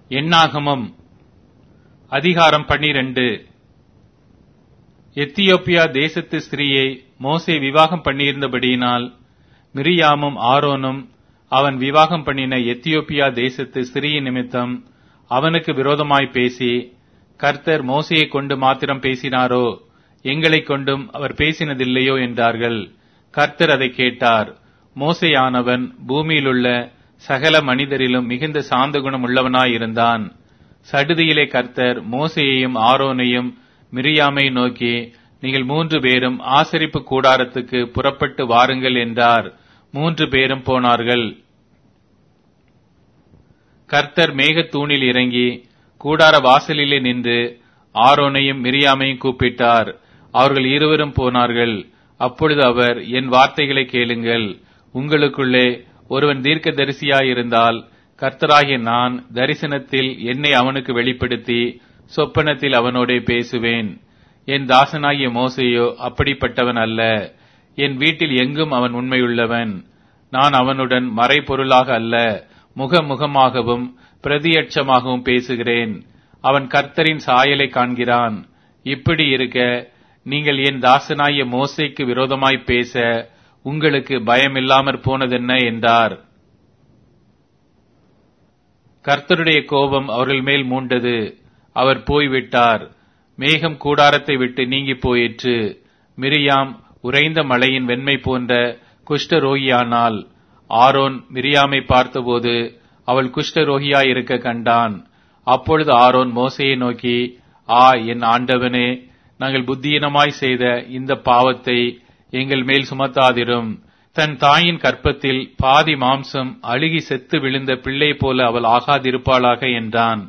எண்ணாகமம் அதிகாரம் 12. எத்தியோப்பியா தேசத்து ஸ்திரீயை மோசே விவாகம் பண்ணியிருந்தபடியினால் மிரியாமும் ஆரோனும் அவன் விவாகம் பண்ணின எத்தியோப்பியா தேசத்து ஸ்திரீயின் நிமித்தம் அவனுக்கு விரோதமாய் பேசி, கர்த்தர் மோசையை கொண்டு மாத்திரம் பேசினாரோ, எங்களைக் கொண்டும் அவர் பேசினதில்லையோ என்றார்கள். கர்த்தர் அதை கேட்டார். மோசேயானவன் பூமியிலுள்ள சகல மனிதரிலும் மிகுந்த சாந்த குணம் உள்ளவனாயிருந்தான். சடுதியிலே கர்த்தர் மோசேயையும் ஆரோனையும் மிரியாமை நோக்கி, நீங்கள் 3 பேரும் ஆசரிப்பு கூடாரத்துக்கு புறப்பட்டு வாருங்கள் என்றார். 3 பேரும் போனார்கள். கர்த்தர் மேகத்தூணில் இறங்கி கூடார வாசலிலே நின்று ஆரோனையும் மிரியாமையும் கூப்பிட்டார். அவர்கள் இருவரும் போனார்கள். அப்பொழுது அவர், என் வார்த்தைகளை கேளுங்கள். உங்களுக்குள்ளே ஒருவன் தீர்க்கதரிசியாயிருந்தால் கர்த்தராகிய நான் தரிசனத்தில் என்னை அவனுக்கு வெளிப்படுத்தி சொப்பனத்தில் அவனோடே பேசுவேன். என் தாசனாகிய மோசேயோ அப்படிப்பட்டவன் அல்ல. என் வீட்டில் எங்கும் அவன் உண்மையுள்ளவன். நான் அவனுடன் மறைபொருளாக அல்ல, முகமுகமாகவும் பிரதியட்சமாகவும் பேசுகிறேன். அவன் கர்த்தரின் சாயலை காண்கிறான். இப்படி இருக்க நீங்கள் என் தாசனாகிய மோசேக்கு விரோதமாய் பேச உங்களுக்கு பயமில்லாமற் போனதென்ன என்றார். கர்த்தருடைய கோபம் அவர்கள் மேல் மூண்டது. அவர் போய்விட்டார். மேகம் கூடாரத்தை விட்டு நீங்கி போயிற்று. மிரியாம் உறைந்த மலையின் வெண்மை போன்ற குஷ்டரோகியானாள். ஆரோன் மிரியாமை பார்த்தபோது அவள் குஷ்டரோகியாயிருக்க கண்டான். அப்பொழுது ஆரோன் மோசேயை நோக்கி, என் ஆண்டவனே, நாங்கள் புத்தியீனமாய் செய்த இந்த பாவத்தை எங்கள் மேல் சுமத்தாதிரும். தன் தாயின் கற்பத்தில் பாதி மாம்சம் அழுகி செத்து விழுந்த பிள்ளை போல அவள் ஆகாதிருப்பாளாக என்றான்.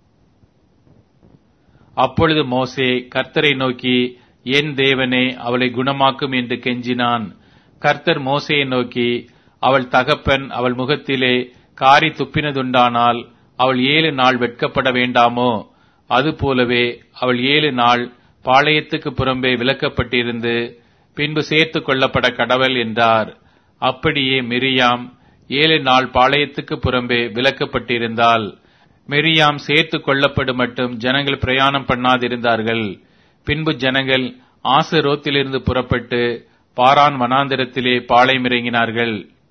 அப்பொழுது மோசே கர்த்தரை நோக்கி, என் தேவனே, அவளை குணமாக்கும் என்று கெஞ்சினான். கர்த்தர் மோசேயை நோக்கி, அவள் தகப்பன் அவள் முகத்திலே காரி துப்பினதுண்டானால் அவள் 7 நாள் வெட்கப்பட வேண்டாமோ? அதுபோலவே அவள் 7 நாள் பாளையத்துக்கு புறம்பே விலக்கப்பட்டிருந்து பின்பு சேர்த்து கொள்ளப்பட கடவள் என்றார். அப்படியே மிரியாம் 7 நாள் பாளையத்துக்கு புறம்பே விலக்கப்பட்டிருந்தாள். மிரியாம் சேர்த்து கொள்ளப்படும் மட்டும் ஜனங்கள் பிரயாணம் பண்ணாதிருந்தார்கள். பின்பு ஜனங்கள் ஆசரோத்திலிருந்து புறப்பட்டு பாரான் வனாந்திரத்திலே பாளையமிறங்கினார்கள்.